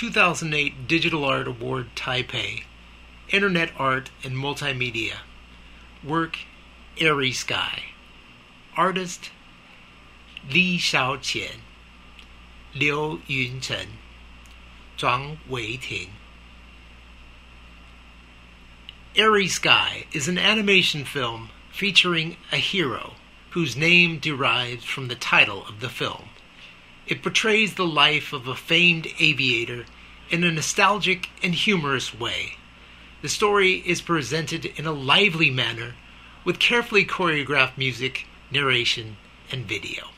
2008 Digital Art Award Taipei, Internet Art and Multimedia. Work, Airy Sky. Artist, Li Shaoqian, Liu Yunchen, Zhang Weiting. Airy Sky is an animation film featuring a hero whose name derives from the title of the film. It portrays the life of a famed aviator in a nostalgic and humorous way. The story is presented in a lively manner with carefully choreographed music, narration, and video.